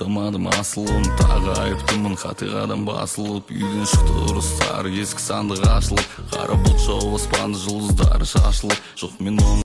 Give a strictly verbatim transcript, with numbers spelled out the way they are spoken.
тоқтамадым асылым, тағы айыптымын қатиғадан басылып. Үйден шықты ұрыстар, есік сандық ашылып, қара бұлт жауып аспанды жұлдыздары шашылып. Жоқ мен